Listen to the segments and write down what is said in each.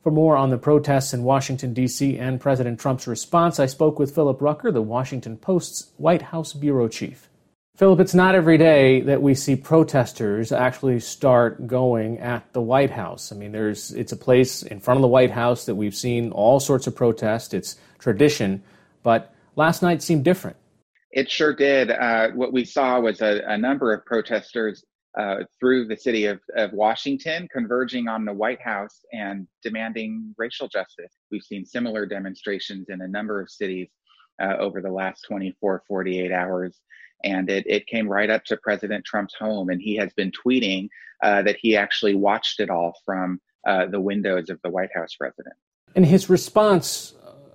For more on the protests in Washington, D.C. and President Trump's response, I spoke with Philip Rucker, the Washington Post's White House bureau chief. Philip, it's not every day that we see protesters actually start going at the White House. I mean, it's a place in front of the White House that we've seen all sorts of protests. It's tradition, but last night seemed different. It sure did. What we saw was a number of protesters through the city of Washington converging on the White House and demanding racial justice. We've seen similar demonstrations in a number of cities over the last 48 hours. And it came right up to President Trump's home. And he has been tweeting that he actually watched it all from the windows of the White House residence. And his response,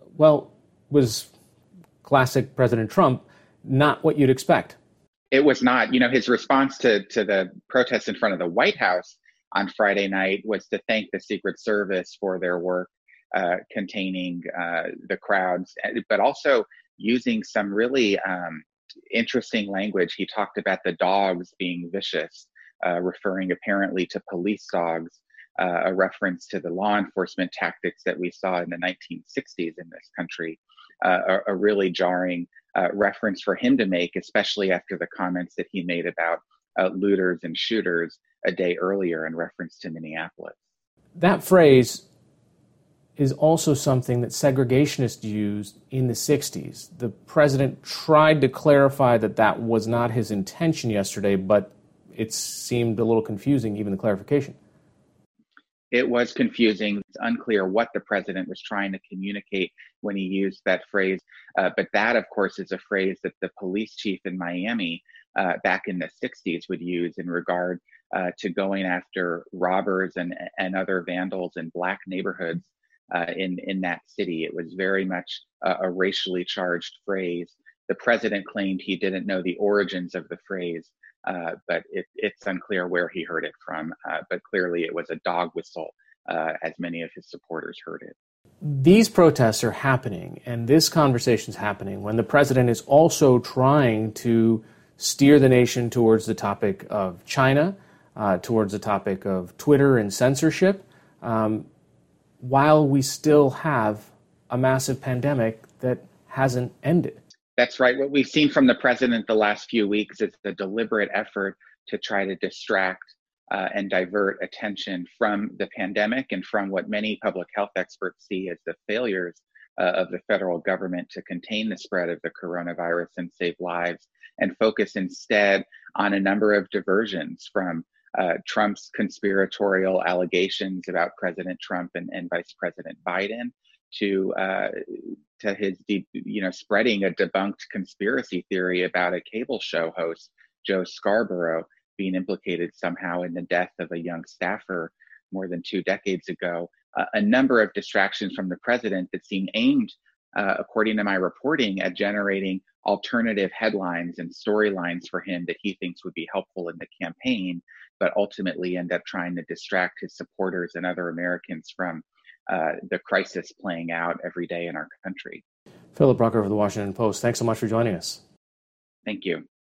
was classic President Trump, not what you'd expect. It was not. His response to the protests in front of the White House on Friday night was to thank the Secret Service for their work containing the crowds, but also using some really interesting language. He talked about the dogs being vicious, referring apparently to police dogs, a reference to the law enforcement tactics that we saw in the 1960s in this country, a really jarring reference for him to make, especially after the comments that he made about looters and shooters a day earlier in reference to Minneapolis. That phrase is also something that segregationists used in the 60s. The president tried to clarify that was not his intention yesterday, but it seemed a little confusing, even the clarification. It was confusing. It's unclear what the president was trying to communicate when he used that phrase. But that, of course, is a phrase that the police chief in Miami back in the 60s would use in regard to going after robbers and other vandals in Black neighborhoods in that city. It was very much a racially charged phrase. The president claimed he didn't know the origins of the phrase, but it's unclear where he heard it from. But clearly it was a dog whistle, as many of his supporters heard it. These protests are happening, and this conversation is happening when the president is also trying to steer the nation towards the topic of China, towards the topic of Twitter and censorship, while we still have a massive pandemic that hasn't ended. That's right. What we've seen from the president the last few weeks is the deliberate effort to try to distract and divert attention from the pandemic and from what many public health experts see as the failures of the federal government to contain the spread of the coronavirus and save lives, and focus instead on a number of diversions from Trump's conspiratorial allegations about President Trump and Vice President Biden to his spreading a debunked conspiracy theory about a cable show host, Joe Scarborough, being implicated somehow in the death of a young staffer more than 2 decades ago. A number of distractions from the president that seem aimed, according to my reporting, at generating alternative headlines and storylines for him that he thinks would be helpful in the campaign, but ultimately end up trying to distract his supporters and other Americans from the crisis playing out every day in our country. Philip Rucker of the Washington Post, thanks so much for joining us. Thank you.